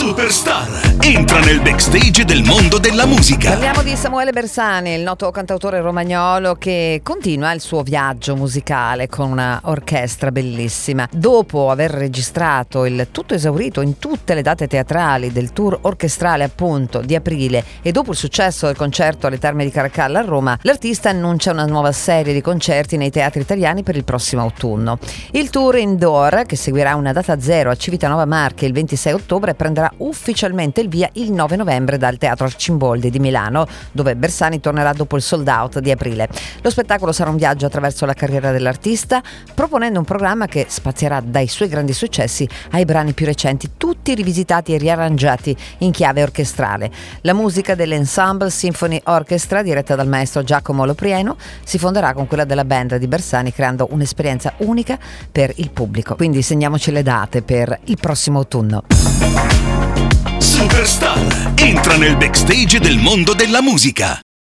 Superstar entra nel backstage del mondo della musica. Parliamo di Samuele Bersani, il noto cantautore romagnolo che continua il suo viaggio musicale con una orchestra bellissima. Dopo aver registrato il tutto esaurito in tutte le date teatrali del tour orchestrale appunto di aprile e dopo il successo del concerto alle Terme di Caracalla a Roma, l'artista annuncia una nuova serie di concerti nei teatri italiani per il prossimo autunno. Il tour indoor, che seguirà una data zero a Civitanova Marche il 26 ottobre, prenderà ufficialmente il via il 9 novembre dal Teatro Arcimboldi di Milano, dove Bersani tornerà dopo il sold out di aprile. Lo spettacolo sarà un viaggio attraverso la carriera dell'artista, proponendo un programma che spazierà dai suoi grandi successi ai brani più recenti, tutti rivisitati e riarrangiati in chiave orchestrale. La musica dell'Ensemble Symphony Orchestra, diretta dal maestro Giacomo Loprieno, si fonderà con quella della band di Bersani, creando un'esperienza unica per il pubblico. Quindi segniamoci le date per il prossimo autunno. Superstar entra nel backstage del mondo della musica.